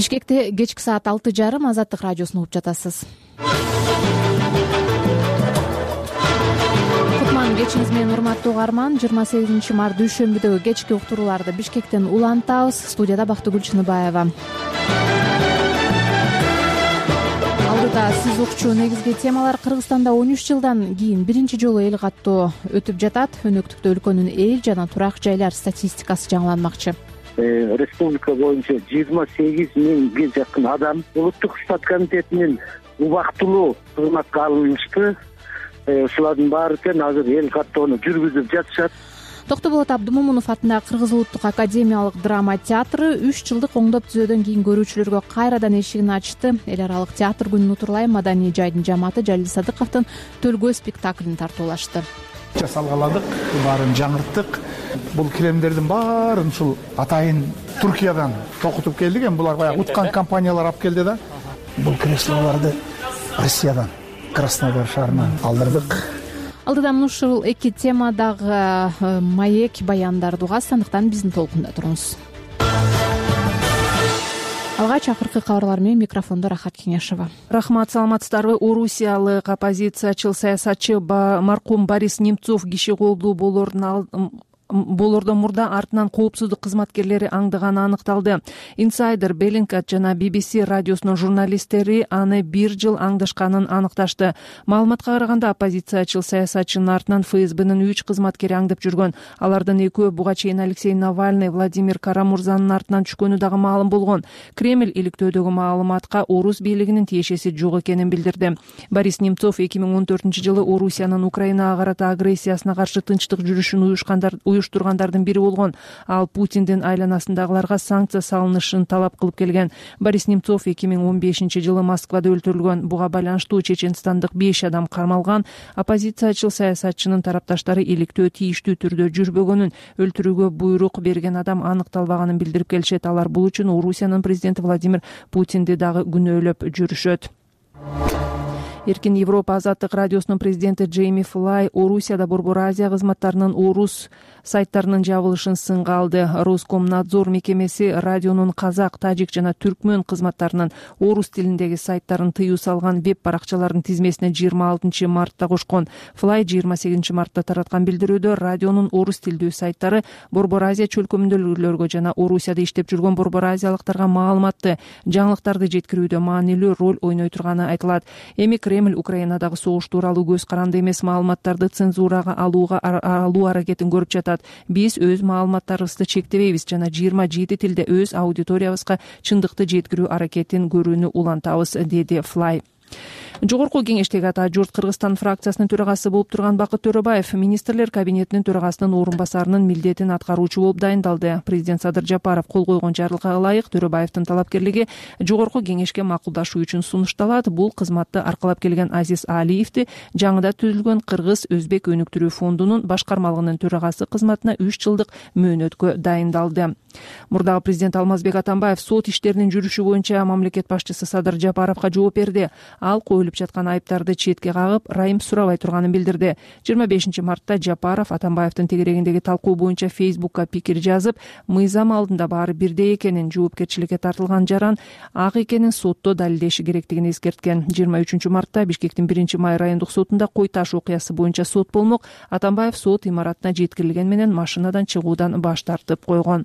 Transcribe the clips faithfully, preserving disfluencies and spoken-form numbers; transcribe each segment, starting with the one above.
Бишкекте кечки саат алты жарым Азаттык радиосун угуп жатасыз. Кутман кечиңиз менен урматтуу угарман. жыйырма сегизинчи март дүйшөмбүдөгү кечки уктурууларды Бишкектен улантабыз. Студияда Бактыгүл Чыныбаева. Алдыда сиз укчу негизги темалар. Кыргызстанда он үч жылдан кийин биринчи жолу эл каттоо өтүп жатат. Өнөктүктө өлкөнүн эл жана турак жайлар статистикасы жаңыланмакчы. Республика боюнча жыйырма сегиз миңге жакын адам улуттук штат комитетинин убактылуу кызматка алынышты. Ушулардын баары тең азыр эл каттоону жүргүзүп жатышат. Токтоболот Абдымомунов атындагы Кыргыз улуттук академиялык драма театры үч жылдык оңдоп түзөөдөн кийин көрүүчүлөргө кайрадан эшигин ачты. Эл аралык театр күнүн утурлай маданий жайдын жамааты Жалил Садыковдун Төлгөө спектаклин тартуулашты. Жасалгаладык, баарын жаңырттык. Бул килемдердин баарын ушул атайын Туркиядан токутуп келдик. Эми булар баягы уткан компаниялар алып келди да. Бул креслолорду Россиядан, Краснодар шаарынан алдырдык. Алдыдан ушул эки темадагы маек баяндарды угасыз, андыктан биздин толкунда туруңуз. Алгач акыркы кабарлар менен микрофондо Рахат Кеңешова. Рахмат, саламатсыздарбы? Орусиялык оппозициячыл саясатчы маркум Борис Немцов киши колдуу болордун болордон мурда артынан коопсуздук кызматкерлери аңдыганы аныкталды. Инсайдер, Беллингкат жана би би си радиосунун журналисттери аны бир жыл аңдышканын аныкташты. Маалыматка караганда оппозициячыл саясатчынын артынан эф эс бнын үч кызматкери аңдып жүргөн. Алардын экөө буга чейин Алексей Навальный, Владимир Карамурзанын артынан түшкөнү дагы маалым болгон. Кремль иликтөөдөгү маалыматка орус бийлигинин тиешеси жок экенин билдирди. Борис Немцов эки миң он төртүнчү жылы Орусиянын Украинага карата агрессиясына каршы тынчтык жүрүшүн уюшкандар уюштургандардын бири болгон. Ал Путиндин айланасындагыларга санкция салынышын талап кылып келген. Борис Немцов эки миң он бешинчи жылы Москвада өлтүрүлгөн. Буга байланыштуу чеченстандык беш адам кармалган. Оппозициячыл саясатчынын тарапташтары иликтөө тийиштүү түрдө жүрбөгөнүн, өлтүрүүгө буйрук берген адам аныкталбаганын билдирип келишет. Алар бул үчүн Орусиянын президенти Владимир Путинди дагы күнөөлөп жүрүшөт. Эркин Европа Азаттык радиосунун президенти Джейми Флай Орусияда Борбор Азия кызматтарынын орус сайттарынын жабылышын сынга алды. Роскомнадзор мекемеси радионун казак, тажик жана түркмөн кызматтарынын орус тилиндеги сайттарын тыюу салган веб баракчалардын тизмесине жыйырма алтынчы мартта кошкон. Флай жыйырма сегизинчи мартта тараткан билдирүүдө радионун орус тилдүү сайттары Борбор Азия чөлкөмүндөлөргө жана Орусияда иштеп жүргөн борбор азиялыктарга маалыматты, жаңылыктарды жеткирүүдө маанилүү роль ойной турганы айтылат. Эми Кремль Украинадагы согуш тууралуу көз каранды эмес маалыматтарды цензурага алууга алуу аракетин көрүп жатат. Биз өз маалыматтарыбызды чектебейбиз жана жыйырма жети тилде өз аудиториябызга чындыкты жеткирүү аракетин көрүүнү улантабыз, деди Флай. Жогорку кеңештеги ата журт Кыргызстан фракциясынын төрагасы болуп турган Бакыт Төрөбаев министрлер кабинетинин төрагасынын орун басарынын милдетин аткаруучу болуп дайындалды. Президент Садыр Жапаров кол койгон жарлыкка ылайык Төрөбаевдин талапкерлиги жогорку кеңешке макулдашуу үчүн сунушталат. Бул кызматты аркалап келген Азиз Алиевди жаңыда түзүлгөн Кыргыз Өзбек өнүктүрүү фондунун башкармалыгынын төрагасы кызматына үч жылдык мөөнөткө дайындалды. Мурдагы президент Алмазбек Атамбаев сот иштеринин жүрүшү боюнча мамлекет башчысы Садыр Жапаровго жооп берди. Ал коюлуп жаткан айыптарды четке кагып, райым сурабай турганын билдирди. жыйырма бешинчи мартта Жапаров Атамбаевдин тегерегиндеги талкуу боюнча Фейсбукка пикир жазып, мыйзам алдында баары бирдей экенин, жоопкерчиликке тартылган жаран ак экенин сотто далилдеши керектигин эскерткен. жыйырма үчүнчү мартта Бишкектин биринчи май райондук сотунда Кой таш окуясы боюнча сот болмок. Атамбаев сот имаратына жеткирилген менен машинадан чыгуудан баш тартып койгон.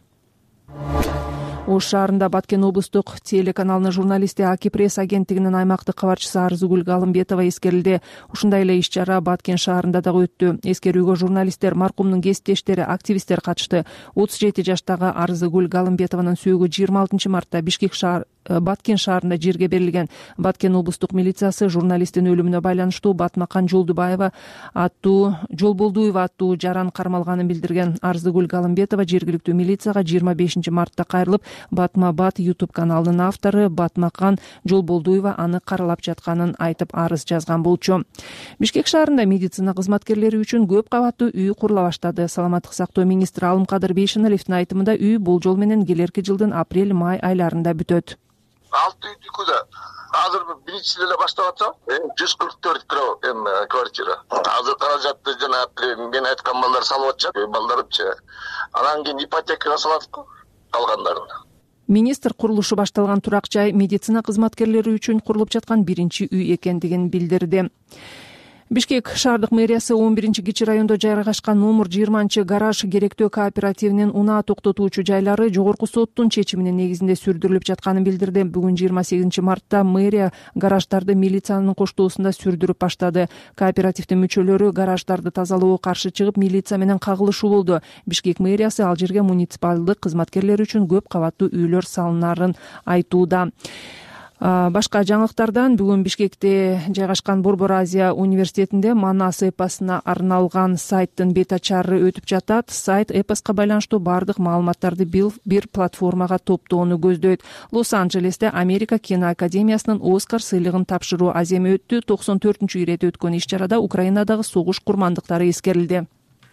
Ош шаарында Баткен облустук телеканалынын журналисти Аки пресс агенттигинин аймактык кабарчысы Арзыгүл Галымбетова эскерилди. Ушундай эле иш-чара Баткен шаарында дагы өттү. Эскерүүгө журналисттер, маркумдун кесиптештери, активисттер катышты. отуз жети жаштагы Арзыгүл Галымбетованын сөөгү жыйырма алтынчы мартта Бишкек шаар Баткен шаарында жерге берилген. Баткен облустук милициясы журналисттин өлүмүнө байланыштуу Батмакан Жолдубаева аттуу Жолболдуева аттуу жаран кармалганын билдирген. Арзыгүл Галымбетова жергиликтүү милицияга жыйырма бешинчи мартта кайрылып, Батма Бат YouTube каналынын автору Батмакан Жолболдуева аны каралап жатканын айтып арыз жазган болчу. Бишкек шаарында медицина кызматкерлери үчүн көп кабаттуу үй курула баштады. Саламаттык сактоо министри Алымкадыр Бейшеналиевдин айтымында үй болжол менен келерки жылдын апрель-май айларында бүтөт. алты үйдүкүдө азыр биринчи эле баштап атсам жүз кырк төрт эми квартира. Азыр каражатты жана мен айткан балдар салып атышат, балдарымчы. Анан кийин ипотека салат калгандарына. Министр курулушу башталган турак жай медицина кызматкерлери үчүн курулуп жаткан биринчи үй экендигин билдирди. Бишкек шаардык мэриясы он биринчи кичи райондо жайгашкан номер жыйырманчы гараж керектөө кооперативинин унаа токтотуучу жайлары жогорку соттун чечиминин негизинде сүрдүрүлүп жатканын билдирди. Бүгүн жыйырма сегизинчи мартта мэрия гараждарды милициянын коштоосунда сүрдүрүп баштады. Кооперативдин мүчөлөрү гараждарды тазалоого каршы чыгып, милиция менен кагылышуу болду. Бишкек мэриясы ал жерге муниципалдык кызматкерлер үчүн көп кабаттуу үйлөр салынарын айтууда. Башка жаңылыктардан бүгүн Бишкекте жайгашкан Борбор Азия университетинде Манас эпосуна арналган сайттын бет ачары өтүп жатат. Сайт эпоска байланыштуу бардык маалыматтарды бир платформага топтоону көздөйт. Лос-Анджелесте Америка киноакадемиясынын Оскар сыйлыгын тапшыруу аземи өттү. токсон төртүнчү ирет өткөн иш-чарада Украинадагы согуш курмандыктары эскерилди.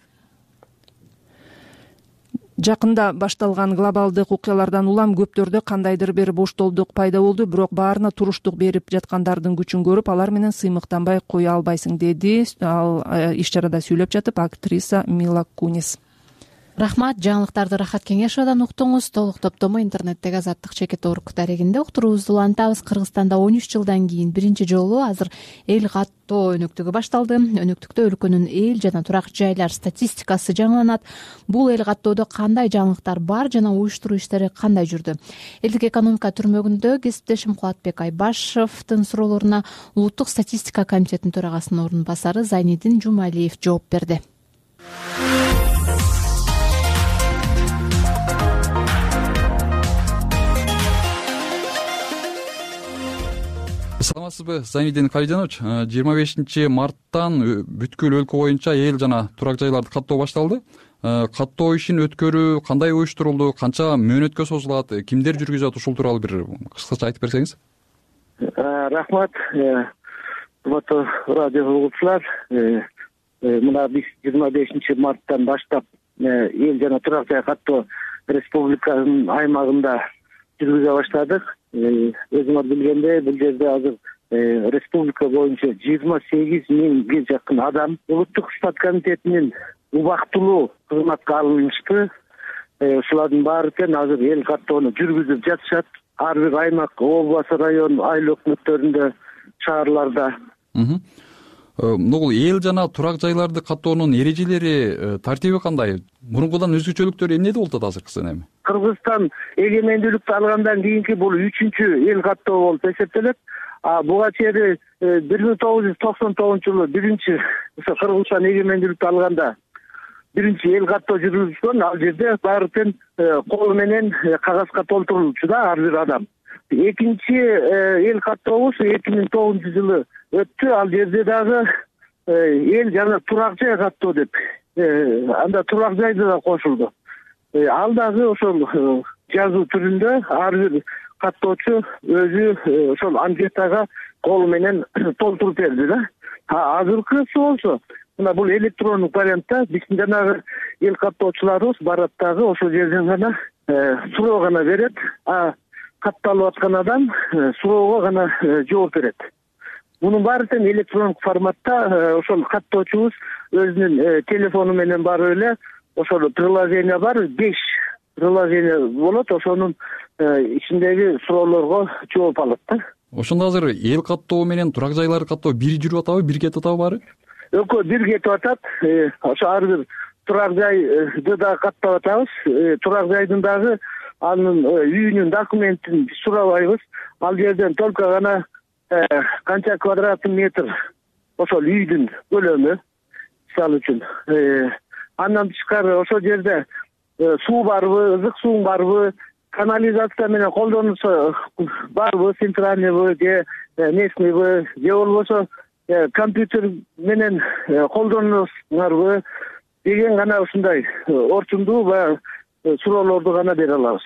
Жакында башталган глобалдык окуялардан улам көптөрдө кандайдыр бир боштолдук пайда болду, бирок баарына туруштук берип жаткандардын күчүн көрүп, алар менен сыймыктанбай кое албайсың, деди ал иш-чарада сүйлөп жатып актриса Мила Кунис. Рахмат, жаңылыктарды Рахат Кеңешовдон уктуңуз. Толук топтомо интернеттеги Азаттык чекит орг дарегинде уктуруубузду улантабыз. Кыргызстанда он үч жылдан кийин биринчи жолу азыр эл каттоо өнөктүгү башталды. Өнөктүктө өлкөнүн эл жана турак жайлар статистикасы жаңыланат. Бул эл каттоодо кандай жаңылыктар бар жана уюштуруу иштери кандай жүрдү? Элдик экономика түрмөгүндө кесиптешим Кулатбек Айбашевдин суроолоруна Улуттук статистика комитетинин төрагасынын орун басары Зайнидин Жумалиев жооп берди. Саламатсызбы, Зайнидин Калидинович. жыйырма бешинчи марттан бүткүл өлкө боюнча эл жана турак жайларды каттоо башталды. Каттоо ишин өткөрүү кандай уюштурулду, канча мөөнөткө созулат, кимдер жүргүзөт, ушул тууралуу бир кыскача айтып берсеңиз. Рахмат, урматтуу радио угуучулар. Мына биз жыйырма бешинчи марттан баштап эл жана турак жай каттоо республиканын аймагында жүргүзө баштадык. Өзүңөр билгендей, бул жерде азыр республика боюнча жыйырма сегиз миңге жакын адам улуттук штат комитетинин убактылуу кызматка алынышты. Ушулардын баары тең азыр эл каттоону жүргүзүп жатышат. Ар бир аймак, область, район, айыл өкмөттөрүндө, шаарларда. Бул эл жана турак жайларды каттоонун эрежелери, тартиби кандай? Мурункудан өзгөчөлүктөрү эмнеде болуп атат азыркысын эми? Кыргызстан эгемендүүлүктү алгандан кийинки бул үчүнчү эл каттоо болуп эсептелет. А буга чейин бир миң тогуз жүз токсон тогузунчу жылы биринчи ошо Кыргызстан эгемендүүлүктү алганда биринчи эл каттоо жүргүзүлгөн. Ал жерде баары тең кол менен кагазга толтурулчу да ар бир адам. Экинчи эл каттообуз эки миң тогузунчу жылы өттү. Ал жерде дагы эл жана турак жай каттоо деп анда турак жайды да кошулду. Ал дагы ошол жазуу түрүндө ар бир каттоочу өзү ошол анкетага кол менен толтуруп берди да. Азыркысы болсо мына бул электрондук вариантта биздин жанагы эл каттоочуларыбыз барат дагы ошол жерден гана суроо гана берет. А катталып аткан адам суроого гана жооп берет. Мунун баары тең электрондук форматта ошол каттоочубуз өзүнүн телефону менен барып эле ошол приложение бар, беш приложение болот, ошонун ичиндеги суроолорго жооп алат да. Ошондо азыр эл каттоо менен турак жайларды каттоо бир жүрүп атабы, бир кетип атабы баары? Экөө бир кетип атат. Ошо ар бир турак жайды да каттап атабыз. Турак жайдын дагы анын үйүнүн документин сурабайбыз. Ал жерден только гана канча квадратный метр ошол үйдүн көлөмү мисалы үчүн. Андан тышкары ошол жерде суу барбы, ызык суу барбы, канализация менен колдонулса барбы, центральныйбы же местныйбы, же болбосо компьютер менен колдоносуңарбы деген гана ушундай орчундуу баягы суроолорду гана бере алабыз.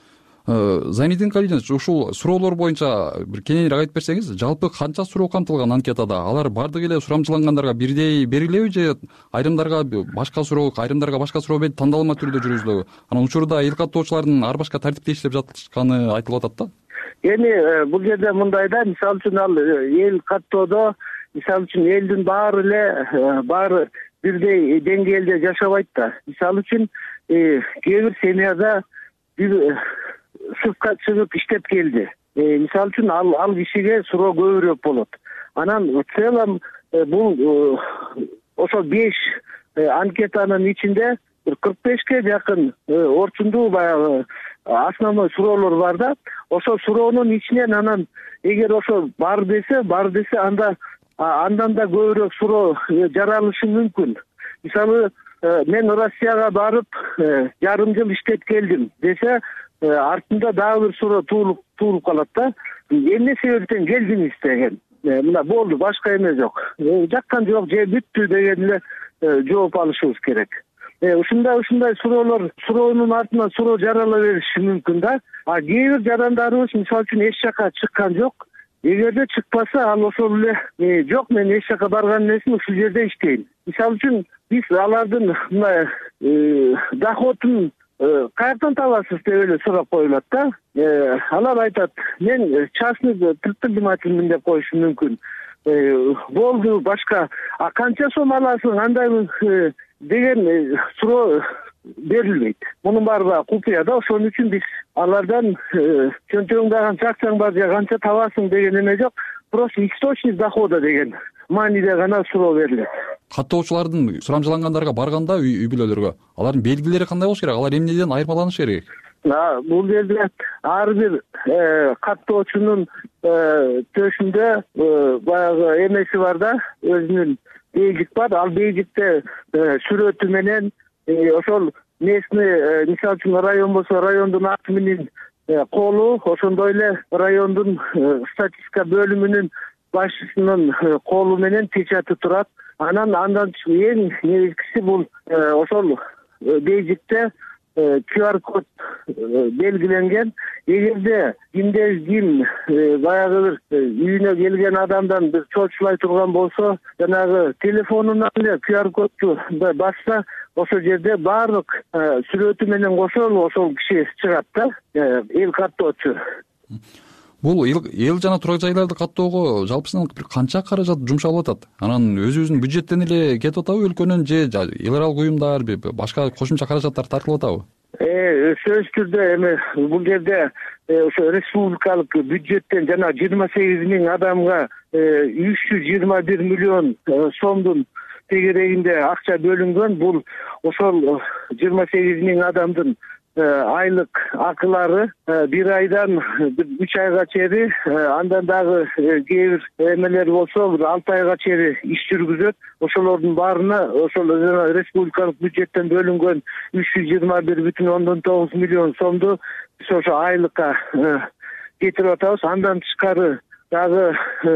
Зайнидин Калидинович, ушул суроолор боюнча бир кененирээк айтып берсеңиз, жалпы канча суроо камтылган анкетада? Алар бардык эле сурамчылангандарга бирдей берилеби же айрымдарга башка суроо, айрымдарга башка суроо берип тандалма түрдө жүргүзүлөбү? Анан учурда эл каттоочулардын ар башка тартипте иштеп жатышканы айтылып атат да. Эми бул жерде мындай да, мисалы үчүн ал эл каттоодо мисалы үчүн элдин баары эле баары бирдей деңгээлде жашабайт да. Мисалы үчүн кээ бир семьяда бир сыртка чыгып иштеп келди. Мисалы үчүн ал ал кишиге суроо көбүрөөк болот. Анан в целом бул ошо беш анкетанын ичинде бир кырк бешке жакын орчундуу баягы основной суроолор бар да. Ошол суроонун ичинен анан эгер ошо бар десе, бар десе анда андан да көбүрөөк суроо жаралышы мүмкүн. Мисалы, мен Россияга барып жарым жыл иштеп келдим десе, артында дагы бир суроо туулуп туулуп калат да. Эмне себептен келдиңиз деген. Мына болду, башка эме жок. Жаккан жок, же бүттү деген эле жооп алышыбыз керек. Ушундай ушундай суроолор суроонун артынан суроо жарала бериши мүмкүн да. А кээ бир жарандарыбыз мисалы үчүн эч жака чыккан жок. Эгерде чыкпаса, ал ошол эле жок, мен эч жака барган эмесмин, ушул жерде иштейм. Мисалы үчүн биз алардын мына доходун каяктан табасыз деп эле сурап коюлат да. Алар айтат, мен частный предпринимательмин деп коюшу мүмкүн. Болду, башка а канча сом аласың, андай деген суроо берилбейт. Мунун баары баягы купуя да. Ошон үчүн биз алардан чөнтөгүңдө канча акчаң бар же канча табасың деген эме жок. Просто источник дохода деген мааниде гана суроо берилет. Каттоочулардын сурамжылангандарга барганда үй бүлөлөргө алардын белгилери кандай болуш керек? Алар эмнеден айырмаланышы керек? Бул жерде ар бир каттоочунун төшүндө баягы эмеси бар да, өзүнүн бейжик бар. Ал бейжикте сүрөтү менен ошол местный, мисалы үчүн район болсо райондун аты менен колу, ошондой эле райондун статистика бөлүмүнүн башчысынын колу менен печати турат. Анан андан эң негизгиси бул ошол бейжикте ку ар код белгиленген. Эгерде кимде ким баягы бир үйүнө келген адамдан бир чочулай турган болсо, жанагы телефонуна эле ку ар кодду басса, ошол жерде баардык сүрөтү менен кошо ошол киши чыгат да, эл каттоочу. Бул эл жана турак жайларды каттоого жалпысынан бир канча каражат жумшалып атат? Анан өзүбүздүн бюджеттен эле кетип атабы өлкөнүн, же эл аралык уюмдар, башка кошумча каражаттар тартылып атабы? Сөзсүз түрдө эми бул жерде ошо республикалык бюджеттен жана жыйырма сегиз миң адамга үч жүз жыйырма бир миллион сомдун тегерегинде акча бөлүнгөн. Бул ошол жыйырма сегиз миң адамдын айлык акылары бир айдан үч айга чейин, андан дагы кээ бир эмелер болсо бир алты айга чейин иш жүргүзөт. Ошолордун баарына ошол республикалык бюджеттен бөлүнгөн үч жүз жыйырма бир бүтүн ондон тогуз миллион сомду биз ошо айлыкка кетирип атабыз. Андан тышкары дагы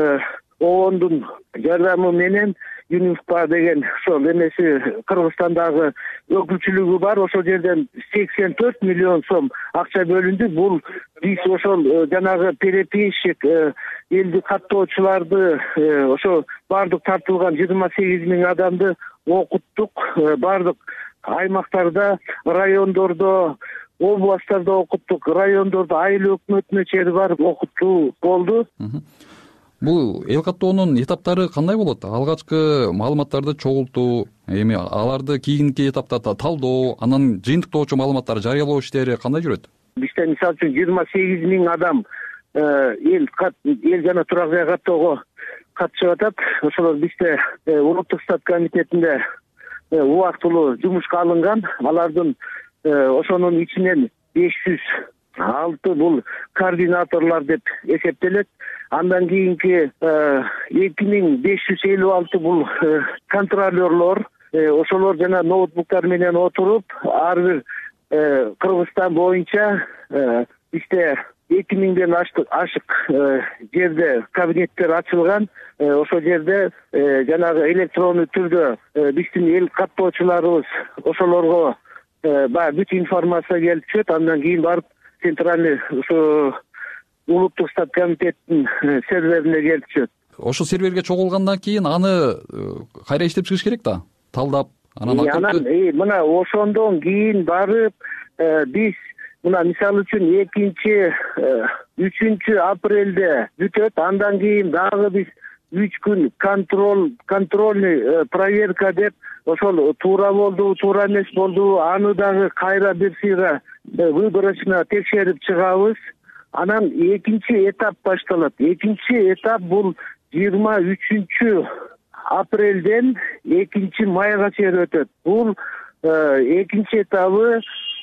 оондун жардамы менен ЮНИФПА деген ошол эмеси Кыргызстандагы өкүлчүлүгү бар. Ошол жерден сексен төрт миллион сом акча бөлүндү. Бул биз ошол жанагы переписчик элди каттоочуларды ошо баардык тартылган жыйырма сегиз миң адамды окуттук. Баардык аймактарда, райондордо, областтарда окуттук. Райондордо айыл өкмөтүнө чейин барып окуттуу болду. Бул эл каттоонун этаптары кандай болот? Алгачкы маалыматтарды чогултуу, эми аларды кийинки этапта талдоо, анан жыйынтыктоочу маалыматтарды жарыялоо иштери кандай жүрөт? Бизде мисалы үчүн жыйырма сегиз миң адам эл эл жана турак жай каттоого катышып атат. Ошолор бизде улуттук стат комитетинде убактылуу жумушка алынган. Алардын ошонун ичинен беш жүз алты бул координаторлор деп эсептелет. Андан кийинки эки миң беш жүз элүү алты бул контролерлор. Ошолор жана ноутбуктар менен отуруп, ар бир Кыргызстан боюнча бизде эки миңден ашык жерде кабинеттер ачылган. Ошол жерде жанагы электрондуу түрдө биздин эл каттоочуларыбыз ошолорго баягы бүт информация келип түшөт. Андан кийин барып центральный ошо улуттук стат комитеттин серверине келип түшөт. Ошол серверге чогулгандан кийин аны кайра иштеп чыгыш керек да, талдап. Анан мына ошондон кийин барып биз мына мисалы үчүн экинчи үчүнчү апрелде бүтөт. Андан кийин дагы биз үч күн контроль контрольный проверка деп ошол туура болду, туура эмес болду, аны дагы кайра бир сыйга выборочно текшерип чыгабыз. Анан экинчи этап башталат. Экинчи этап бул жыйырма үчүнчү апрелден экинчи майга чейин өтөт. Бул экинчи этабы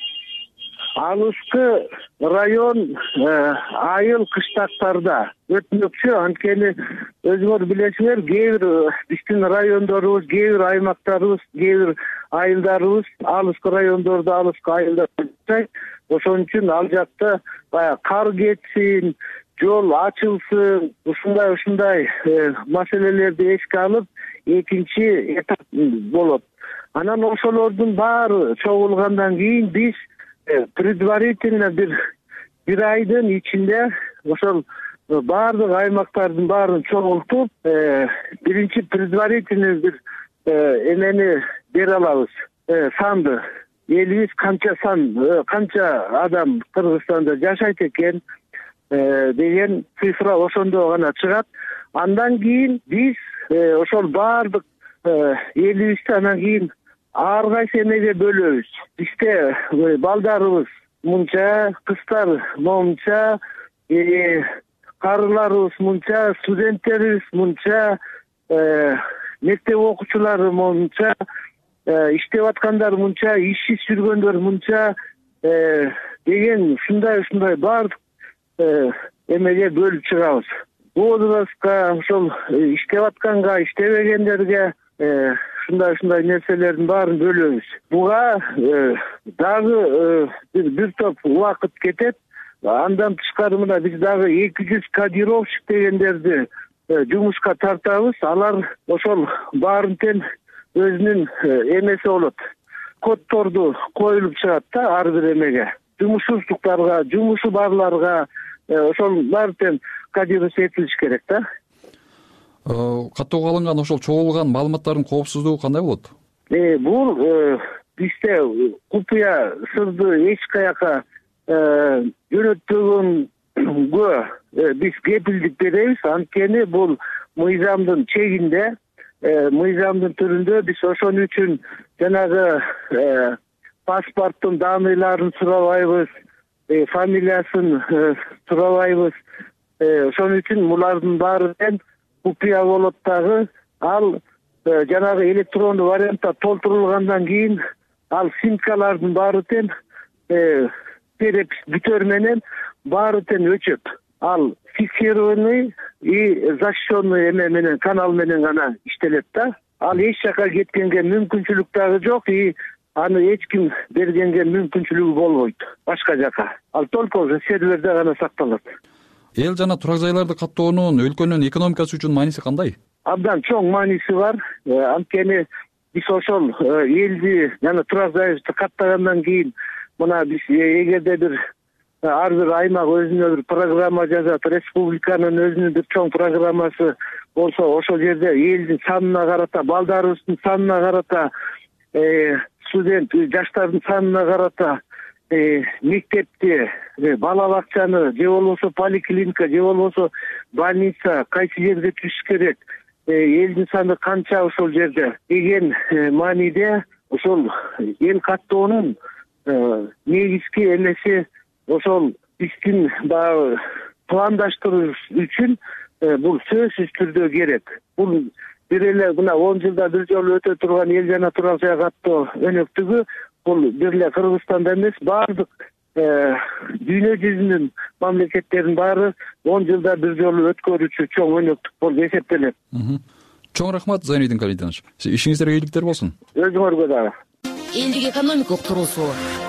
алыскы район айыл кыштактарда өтмөкчү. Анткени өзүңөр билесиңер, кээ бир биздин райондорубуз, кээ бир аймактарыбыз, кээ бир айылдарыбыз алыскы райондордо, алыскы айылдарда жашайт. Ошон үчүн ал жакта баягы кар кетсин, жол ачылсын, ушундай ушундай маселелерди эске алып экинчи этап болот. Анан ошолордун баары чогулгандан кийин биз предварительно бир бир айдын ичинде ошол баардык аймактардын баарын чогултуп, биринчи предварительный бир эмени бере алабыз, санды. Элибиз канча сан, канча адам Кыргызстанда жашайт экен деген цифра ошондо гана чыгат. Андан кийин биз ошол баардык элибизди анан кийин ар кайсы эмеге бөлөбүз. Бизде балдарыбыз мынча, кыздар монча, карыларыбыз мынча, студенттерибиз мынча, мектеп окуучулары мынча, иштеп аткандар мынча, ишсиз жүргөндөр мынча деген ушундай ушундай баардык эмеге бөлүп чыгабыз. Возрастка, ошол иштеп атканга, иштебегендерге ушундай ушундай нерселердин баарын бөлөбүз. Буга дагы бир топ убакыт кетет. Андан тышкары мына биз дагы эки жүз кодировщик дегендерди жумушка тартабыз. Алар ошол баарын тең өзүнүн эмеси болот. Коддорду коюлуп чыгат да ар бир эмеге. Жумушсуздуктарга, жумушу барларга ошол баары тең кодировка этилиш керек да. Каттоого алынган ошол чогулган маалыматтардын коопсуздугу кандай болот? Бул бизде купуя сырды эч каяка жөнөтпөгөнгө биз кепилдик беребиз. Анткени бул мыйзамдын чегинде, мыйзамдын түрүндө биз ошон үчүн жанагы паспорттун данныйларын сурабайбыз, фамилиясын сурабайбыз. Ошон үчүн булардын баары тең купуя болот дагы. Ал жанагы электрондуу вариантта толтурулгандан кийин ал симкалардын баары тең перепись бүтөр менен баары тең өчөт. Ал фиксированный и защищенный эме менен, канал менен гана иштелет да. Ал эч жака кеткенге мүмкүнчүлүк дагы жок и аны эч ким бергенге мүмкүнчүлүгү болбойт башка жака. Ал только серверде гана сакталат. Эл жана турак жайларды каттоонун өлкөнүн экономикасы үчүн мааниси кандай? Абдан чоң мааниси бар. Анткени биз ошол элди жана турак жайды каттагандан кийин мына биз эгерде бир ар бир аймак өзүнө бир программа жазат, республиканын өзүнүн бир чоң программасы болсо, ошол жерде элдин санына карата, балдарыбыздын санына карата, студент жаштардын санына карата мектепти, бала бакчаны, же болбосо поликлиника, же болбосо больница кайсы жерде түшүш керек, элдин саны канча ошол жерде деген мааниде ошол эл каттоонун негизги эмеси ошол биздин баягы пландаштыруу үчүн бул сөзсүз түрдө керек. Бул бир эле мына он жылда бир жолу өтө турган эл жана турак жай каттоо өнөктүгү бул бир эле Кыргызстанда эмес, баардык дүйнө жүзүнүн мамлекеттеринин баары он жылда бир жолу өткөрүүчү чоң өнөктүк болуп эсептелет. Чоң рахмат, Зайнидин Калидинович. Ишиңиздерге ийгиликтер болсун. Өзүңөргө дагы. Элдик экономикалык туруусу.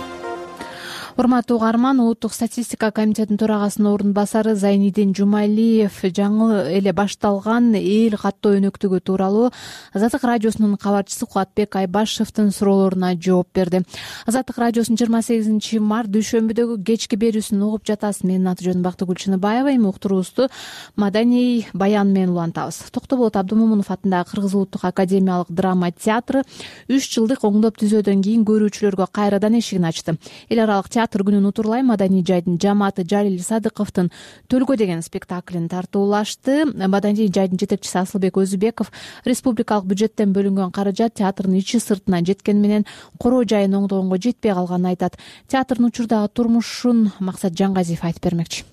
Урматтуу угарман, Улуттук статистика комитетинин төрагасынын ордун басары Зайнидин Жумалиев жаңы эле башталган эл каттоо өнөктүгү тууралуу Азаттык радиосунун кабарчысы Кубатбек Айбашевдин суроолоруна жооп берди. Азаттык радиосунун жыйырма сегизинчи март дүйшөмбүдөгү кечки берүүсүн угуп жатасыз. Менин аты жөнүм Бактыгүл Чыныбаева. Эми уктуруубузду маданий баян менен улантабыз. Токтоболот Абдымомунов атындагы Кыргыз Улуттук академиялык драма театры үч жылдык оңдоп түзөөдөн кийин көрүүчүлөргө кайрадан эшигин ачты. Эл аралык театр күнүн утурлай маданий жайдын жамааты Жалил Садыковдун Төлгө деген спектаклин тартуулашты. Маданий жайдын жетекчиси Асылбек Өзүбеков республикалык бюджеттен бөлүнгөн каражат театрдын ичи сыртына жеткени менен короо жайын оңдогонго жетпей калганын айтат. Театрдын учурдагы турмушун Максат Жаңгазиев айтып бермекчи.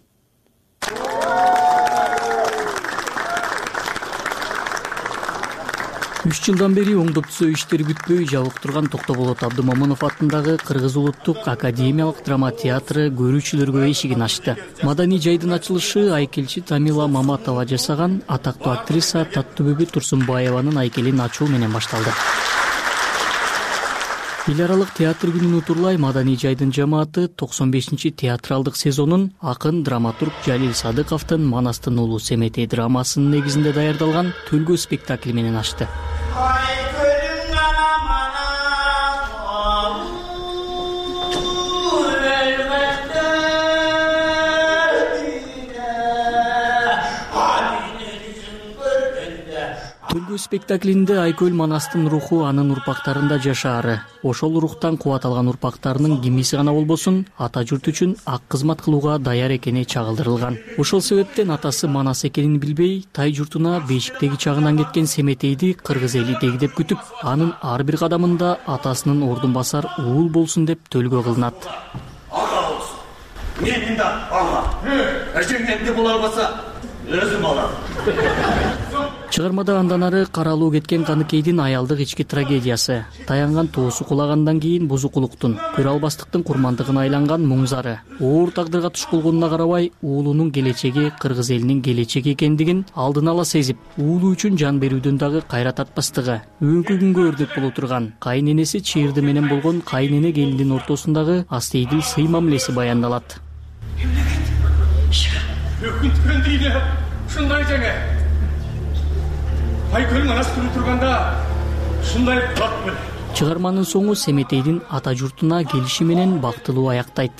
үч жылдан бери оңдоп түзөө иштери бүтпөй жабык турган Токтоболот Абдымомунов атындагы Кыргыз улуттук академиялык драма театры көрүүчүлөргө эшигин ачты. Маданий жайдын ачылышы айкелчи Тамила Маматова жасаган атактуу актриса Таттыбүбү Турсунбаеванын айкелин ачуу менен башталды. Эл аралык театр күнүн утурлай маданий жайдын жамааты токсон бешинчи театралдык сезонун акын драматург Жалил Садыковдун Манастын уулу Семетей драмасынын негизинде даярдалган Төлгө спектакли менен ачты. Төлгө спектаклинде Айкөл Манастын руху анын урпактарында жашаары, ошол рухтан кубат алган урпактарынын кимиси гана болбосун, ата журт үчүн ак кызмат кылууга даяр экени чагылдырылган. Ошол себептен атасы Манас экенин билбей, тай журтуна бешиктеги чагынан кеткен Семетейди кыргыз эли дегдеп күтүп, анын ар бир кадамында атасынын ордун басар уул болсун деп төлгө кылынат. Ага болсун. Менин да ага. Эжеңемди була албаса, өзүм алам. Чыгармада андан ары каралуу кеткен Каныкейдин аялдык ички трагедиясы, таянган тоосу кулагандан кийин бузукулуктун, көрө албастыктын курмандыгына айланган муңзары, оор тагдырга туш болгонуна карабай, уулунун келечеги кыргыз элинин келечеги экендигин алдын ала сезип, уулу үчүн жан берүүдөн дагы кайрат атпастыгы, бүгүнкү күнгө өрнөк боло турган кайненеси чыйырды менен болгон кайнене келиндин ортосундагы астейдил сый мамилеси баяндалат. Өкүнткөн дейли, ушундай жаңы. Айкөл Манас күнү турганда ушундай кылат. Чыгарманын соңу Семетейдин ата журтуна келиши менен бактылуу аяктайт.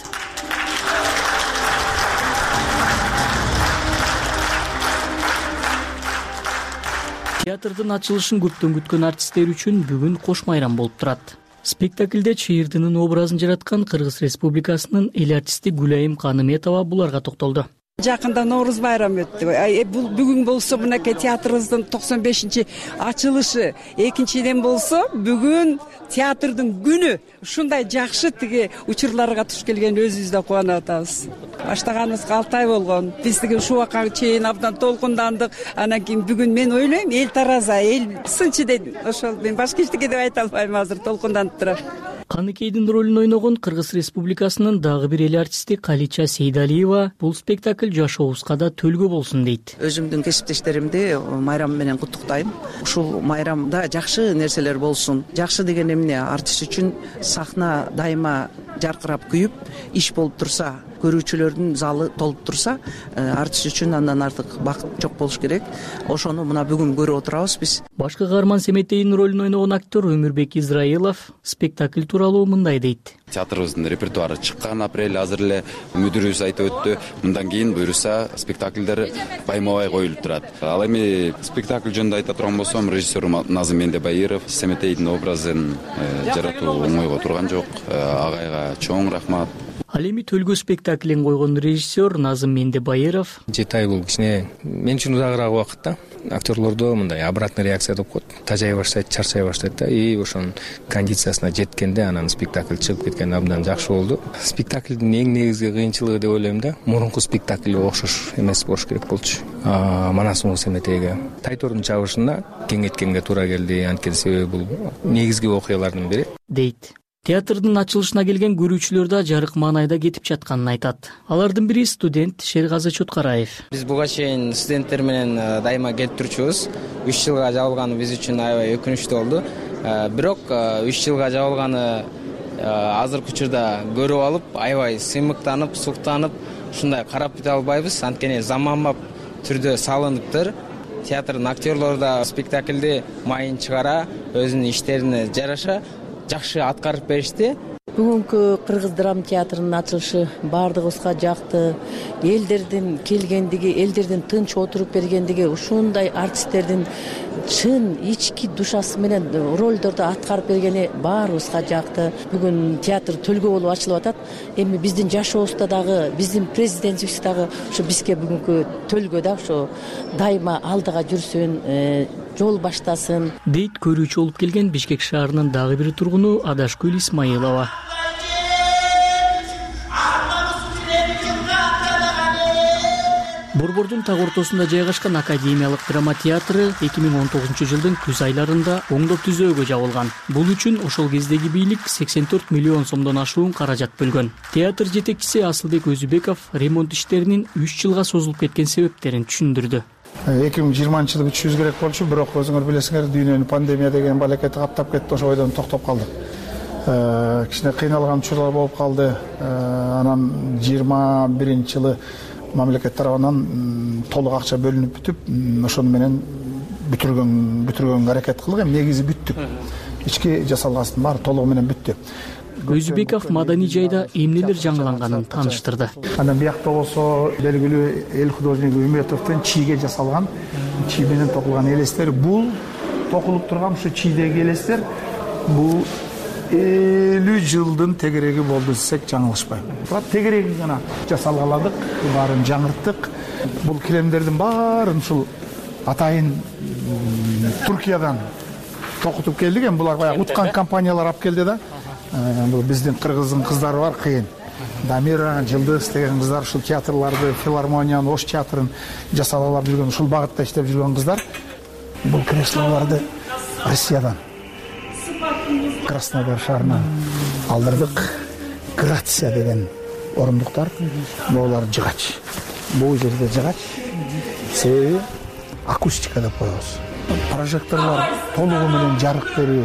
Театрдын ачылышын көптөн күткөн артисттер үчүн бүгүн кош майрам болуп турат. Спектаклде Чыйырдынын образын жараткан Кыргыз Республикасынын эл артисти Гүлайым Каныметова буларга токтолду. Жакында Нооруз байрамы өттү. Бул бүгүн болсо мынакей театрыбыздын токсон бешинчи ачылышы, экинчиден болсо бүгүн театрдын күнү. Ушундай жакшы тиги учурларга туш келген өзүбүз да кубанып атабыз. Баштаганыбызга алты ай болгон. Биз тиги ушул убакка чейин абдан толкундандык. Анан кийин бүгүн мен ойлойм, эл тараза, эл сынчы дейм. Ошол мен башка эчтеке деп айта албайм, азыр толкунданып турам. Каныкейдин ролун ойногон Кыргыз Республикасынын дагы бир эл артисти Калича Сейдалиева бул спектакль жашообузга да төлгө болсун дейт. Өзүмдүн кесиптештеримди майрам менен куттуктайм. Ушул майрамда жакшы нерселер болсун. Жакшы деген эмне? Артист үчүн сахна дайыма жаркырап күйүп, иш болуп турса, көрүүчүлөрдүн залы толуп турса, артист үчүн андан артык бакыт жок болуш керек. Ошону мына бүгүн көрүп отурабыз биз. Башкы каарман Семетейдин ролун ойногон актер Өмүрбек Израилов спектакль тууралуу мындай дейт. Театрыбыздын репертуары чыккан, апрель азыр эле мүдүрүбүз айтып өттү. Мындан кийин буюрса спектакльдер байма-бай коюлуп турат. Ал эми спектакль жөнүндө айта турган болсом, режиссер Назым Мендебайыров Семетейдин образын жаратуу оңойго турган жок. Агайга чоң рахмат. Ал эми Төлгө спектаклин койгон режиссер Назым Мендебайыров жети ай бул кичине мен үчүн узагыраак убакыт да. Актерлордо мындай обратный реакция деп коет. Тажай баштайт, чарчай баштайт да. И ошонун кондициясына жеткенде анан спектакль чыгып кеткен абдан жакшы болду. Спектаклдин эң негизги кыйынчылыгы деп ойлойм да, мурунку спектаклге окшош эмес болуш керек болчу. Манас уулу Семетейге Тайтордун чабышына кеңейткенге туура келди. Анткени себеби бул негизги окуялардын бири дейт. Театрдын ачылышына келген көрүүчүлөр да жарык маанайда кетип жатканын айтат. Алардын бири студент Шергазы Чоткараев. Биз буга чейин студенттер менен дайыма келип турчубуз. үч жылга жабылганы биз үчүн аябай өкүнүчтүү болду. Бирок үч жылга жабылганы азыркы учурда көрүп алып, аябай сыймыктанып, суктанып, ушундай карап кете албайбыз. Анткени заманбап түрдө салыныптыр. Театрдын актерлору да спектаклди майын чыгара, өзүнүн иштерине жараша жакшы аткарып беришти. Бүгүнкү Кыргыз драма театрынын ачылышы баардыгыбызга жакты. Элдердин келгендиги, элдердин тынч отуруп бергендиги, ушундай артисттердин чын ички душасы менен ролдорду аткарып бергени баарыбызга жакты. Бүгүн театр төлгө болуп ачылып атат. Эми биздин жашообузда дагы, биздин президентибиз дагы ушу бизге бүгүнкү төлгө да ушу дайыма алдыга жүрсүн, жол баштасын дейт көрүүчү болуп келген Бишкек шаарынын дагы бир тургуну Адашкүл Исмаилова. Борбордун так ортосунда жайгашкан Академиялык драма театры эки миң он тогузунчу жылдын күз айларында оңдоп түзөөгө жабылган. Бул үчүн ошол кездеги бийлик сексен төрт миллион сомдон ашуун каражат бөлгөн. Театр жетекчиси Асылбек Өзүбеков ремонт иштеринин үч жылга созулуп кеткен себептерин түшүндүрдү. эки миң жыйырманчы жылы бүтүшүбүз керек болчу, бирок өзүңөр билесиңер, дүйнөнү пандемия деген балакети каптап кетти, ошол бойдон токтоп калдык. Кичине кыйналган учурлар болуп калды. Анан жыйырма биринчи жылы мамлекет тарабынан толук акча бөлүнүп бүтүп, ошону менен бүтүргөн бүтүргөнгө аракет кылдык. Эми негизи бүттүк. Ички жасалгандын баары толугу менен бүттү. Өзүбеков маданий жайда эмнелер жаңыланганын тааныштырды. Анан биякта болсо белгилүү эл художниги Үмөтовдун чийге жасалган, чий менен токулган элестер. Бул токулуп турган ушу чийдеги элестер бул элүү жылдын тегереги болду десек жаңылышпайм. Бирок тегерегин гана жасалгаладык, баарын жаңырттык. Бул килемдердин баарын ушул атайын Туркиядан токутуп келдик. Эми булар баягы уткан компаниялар алып келди да. Бул биздин кыргыздын кыздары бар, кыйын. Дамира, Жылдыз деген кыздар ушул театрларды, филармонияны, Ош театрын жасалалап жүргөн, ушул багытта иштеп жүргөн кыздар. Бул креслолорду Россиядан, Краснодар шаарынан алдырдык. Грация деген орундуктар, булар жыгач. Бул жерде жыгач. Себеби акустика деп коебуз. Прожекторлор толугу менен жарык берүү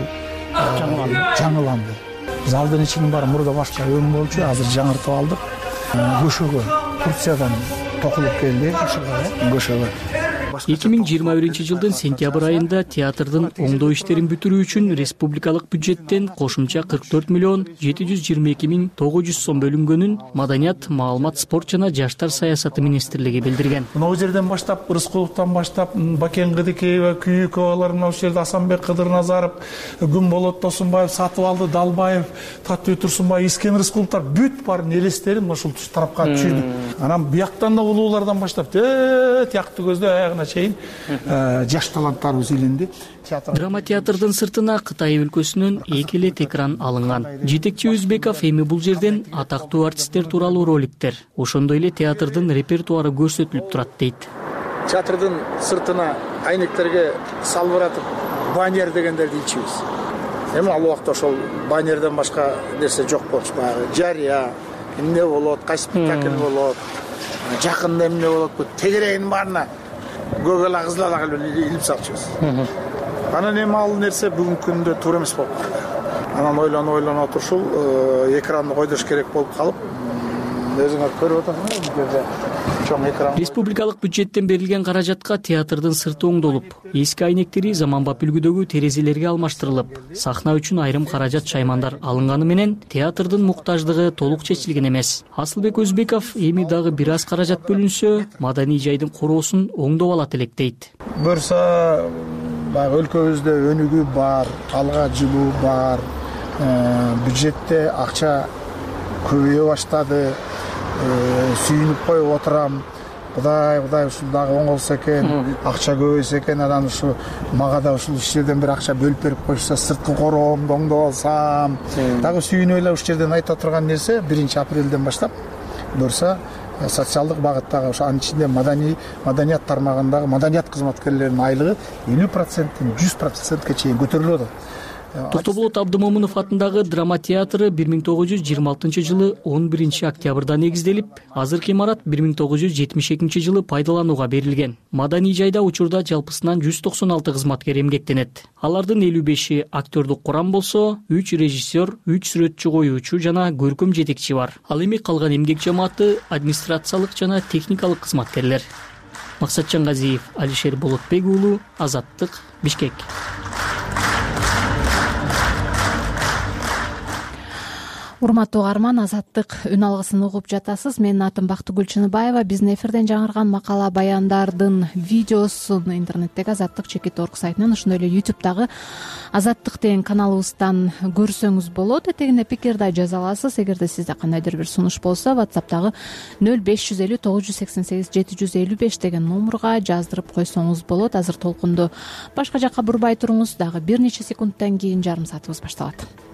жаңыланды. Залдын ичинин баары мурда башка өң болчу, азыр жаңыртып алдык. Көшөгө Турциядан токулуп келди, көшөгө. эки миң жыйырма биринчи жылдын сентябрь айында театрдын оңдоо иштерин бүтүрүү үчүн республикалык бюджеттен кошумча кырк төрт миллион жети жүз жыйырма эки миң тогуз жүз сом бөлүнгөнүн Маданият, маалымат, спорт жана жаштар саясаты министрлиги билдирген. Мына жерден баштап, Рыскуловдон баштап, Бакен Кыдыкеева, Күйүковалар, мына ушул жерде Асанбек Кыдырназаров, Күнболот Тосунбаев, Сатыбалды Далбаев, Татуу Турсунбаев, Искен Рыскуловдор бүт баарын элестерин ушул тарапка түшүрдүк. Анан бияктан да улуулардан баштап, тияктуу көздө аягына чейин жаш таланттарыбыз илинди. Драма театрдын сыртына Кытай өлкөсүнөн эки эле экран алынган. Жетекчи Өзбеков эми бул жерден атактуу артисттер тууралуу роликтер, ошондой эле театрдын репертуары көрсөтүлүп турат дейт. Театрдын сыртына айнектерге салбыратып баннер дегендерди ичибиз. Эми ал убакта ошол баннерден башка нерсе жок болчу. Баягы жарыя, эмне болот, кайсы спектакль болот, жакында эмне болот, тегерегинин баарына көгөл агызлар илип салчубуз. Анан эми ал нерсе бүгүнкү күндө туура эмес болуп калды. Анан ойлонуп ойлонуп отурушул экранды койдуруш керек болуп калып, өзүңөр көрүп атасыңар, бул жерде чоң экран. Республикалык бюджеттен берилген каражатка театрдын сырты оңдолуп, эски айнектери заманбап үлгүдөгү терезелерге алмаштырылып, сахна үчүн айрым каражат чаймандар алынганы менен театрдын муктаждыгы толук чечилген эмес. Асылбек Өзбеков эми дагы бир аз каражат бөлүнсө, маданий жайдын короосун оңдоп алат элек дейт. Көрсө, баягы өлкөбүздө өнүгүү бар, алга жылуу бар, бюджетте акча көбөйө баштады. Сүйүнүп коюп отурам. Кудай, кудай ушул дагы оңолсо экен, акча көбөйсө экен, анан ушу мага да ушул иш жерден бир акча бөлүп берип койсо, сырткы короомду оңдоп алсам. Дагы сүйүнүп эле ушул жерден айтып турган нерсе биринчи апрелден баштап буюрса социалдык багыттагы ошо анын ичинде маданий маданият тармагындагы маданият кызматкерлеринин айлыгы элүү проценттен жүз процентке чейин көтөрүлүп атат. Токтоболот Абдымомунов атындагы драма театры бир миң тогуз жүз жыйырма алтынчы жылы он биринчи октябрда негизделип, азыркы имарат бир миң тогуз жүз жетимиш экинчи жылы пайдаланууга берилген. Маданий жайда учурда жалпысынан жүз токсон алты кызматкер эмгектенет. Алардын элүү беши актёрдук курам болсо, үч режиссер, үч сүрөтчү коюучу жана көркөм жетекчи бар. Ал эми калган эмгек жамааты администрациялык жана техникалык кызматкерлер. Максатжан Газиев, Алишер Болотбек уулу, Азаттык, Бишкек. урматтуу угарман, Азаттык үн алгысын угуп жатасыз. Менин атым Бактыгүл Чыныбаева. Биздин эфирден жаңырган макала баяндардын видеосун интернеттеги Азаттык чекит точка орг сайтынан, ошондой эле ютубтагы Азаттык деген каналыбыздан көрсөңүз болот. Этегине пикир да жаза аласыз. Эгерде сизде кандайдыр бир сунуш болсо, WhatsApp'тагы нөл беш жүз элүү тогуз жүз сексен сегиз жети жүз элүү беш деген номурга жаздырып койсоңуз болот. Азыр толкунду башка жакка бурбай туруңуз. Дагы бир нече секундтан кийин жарым саатыбыз башталат.